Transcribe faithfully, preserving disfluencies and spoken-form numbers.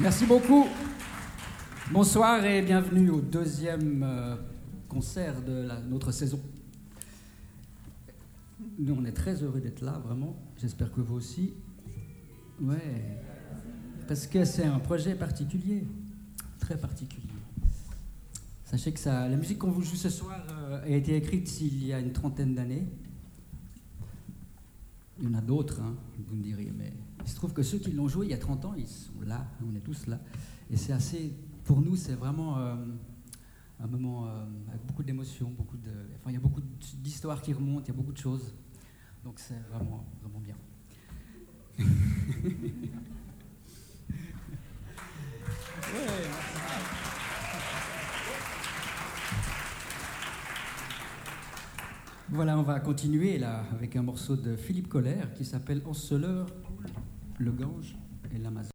Merci beaucoup. Bonsoir et bienvenue au deuxième euh, concert de la, notre saison. Nous, on est très heureux d'être là, vraiment. J'espère que vous aussi. Ouais, parce que c'est un projet particulier, très particulier. Sachez que ça, la musique qu'on vous joue ce soir euh, a été écrite il y a une trentaine d'années. Il y en a d'autres, hein, vous me diriez, mais il se trouve que ceux qui l'ont joué il y a trente ans, ils sont là, on est tous là. Et c'est assez, pour nous, c'est vraiment euh, un moment euh, avec beaucoup d'émotions, beaucoup de, enfin, il y a beaucoup d'histoires qui remontent, il y a beaucoup de choses. Donc c'est vraiment, vraiment bien. Ouais. Voilà, on va continuer là avec un morceau de Philippe Collère qui s'appelle Enceleur, le Gange et l'Amazone.